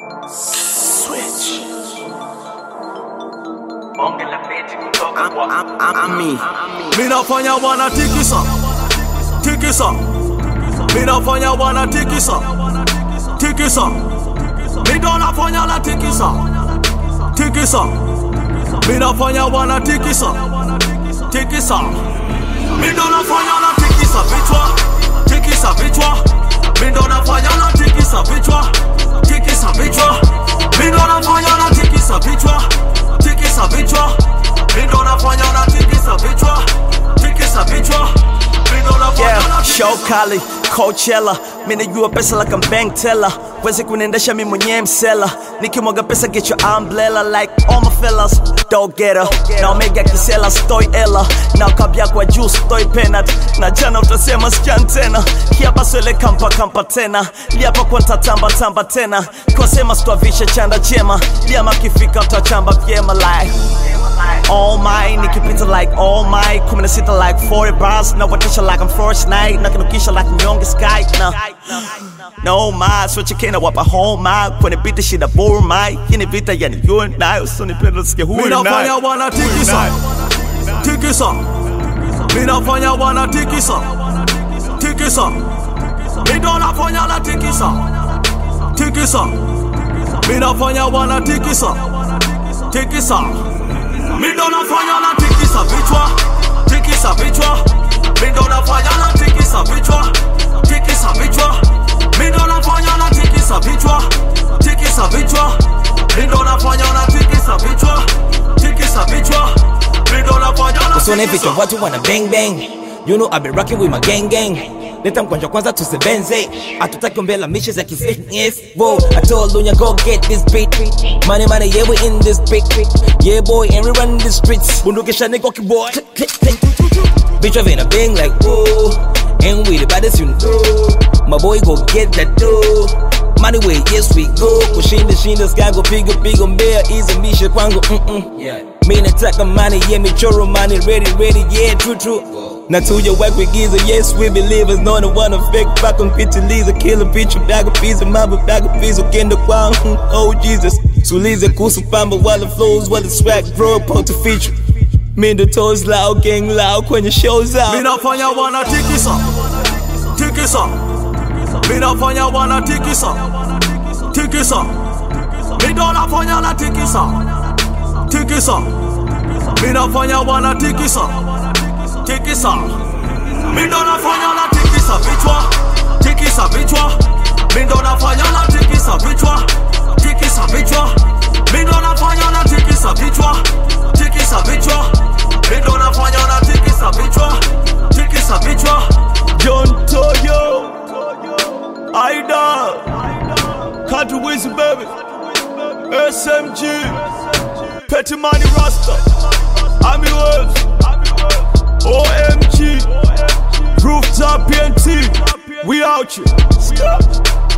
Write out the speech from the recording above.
Switch. Minafanya wana tikisa, tikisa. Minafanya wana tikisa, tikisa. Midonafanya la tikisa, tikisa. Minafanya wana tikisa, tikisa. Midonafanya la tikisa vichwa, tikisa vichwa. Midonafanya la tikisa vichwa, tikisa vichwa. Midonafanya la tikisa vichwa, tikisa vichwa. Midonafanya la tikisa vichwa, tikisa vichwa. Yeah, show Kali, Coachella. Mimi najua pesa like I'm bank teller. Wezi kuniendesha mimi mwenyewe msela. Nikimwaga pesa get your umbrella like all my fellas. Don't get her. Na omega kisela stoi ela. Na kabia kwa juu stoi penat. Na jana utasema sijan tena. Kiapa swele kampa tena. Liapa kwa ntatamba tena. Kwa sema stuavisha chanda chema. Liama kifika utachamba vyema like all my, nikipita like all my. Kuminasita like 40 bars. Na watisha like I'm first night. Na kinukisha like mnyonge sky. No my, switch kena wapa home my. Kwenye beat shida bore my. Yini vita yani you and I. Usoni pendo sikia who and I. Minafanya wana tikisa, tikisa. Minafanya wana tikisa, tikisa. Midonafanya la tikisa, tikisa. Minafanya wana tikisa, tikisa. Midonafanya la tikisa vichwa, tikisa vichwa. Midonafanya la tikisa vichwa, tikisa vichwa. Midonafanya la tikisa vichwa, tikisa vichwa. Midonafanya la tikisa vichwa, tikisa vichwa. Midonafanya la Usone vichwa watu wana bang bang. You know I been rocking with my gang. Leta mkwanja kwanza tusebenze. Atutaki mbela mishes ya kisif. Whoa, I told Lunya go get this beat. Money, yeah we in this big. Yeah boy, and we run the streets. Bundukisha niko kiboy. Bitch of in a bang like whoa. And we the baddest you know. My boy go get that dough. Money way, yes we go. Kushinda skango pigo mbea. Easy misha kwangu yeah. Mimi nataka money, yeah michoro money. Ready, yeah true. Na tuja work with giza, yes we believers. No one wanna fake back on pitch liza. Kill a bitch, bag a piece of mama, bag a piece of kendo kwang. Oh Jesus, suliza kusu pamba. While the flows, while the swag bro, po to feature. Mindo toes loud, gang loud kwenye shows out. Minafanya wana tikisa, tikisa. Minafanya wana tikisa, tikisa. Midonafanya la tikisa, tikisa. Minafanya wana tikisa, tikisa. Midonafanya la tikisa vichwa, tikisa vichwa. Midonafanya la tikisa vichwa, tikisa vichwa. Midonafanya la tikisa vichwa, tikisa vichwa. Midonafanya la tikisa vichwa, tikisa vichwa. John Toyo, Aida, Country Wizzy baby, SMG, Petty Money Rasta, Ami Waves, OMG, Rooftop PNT, we out here.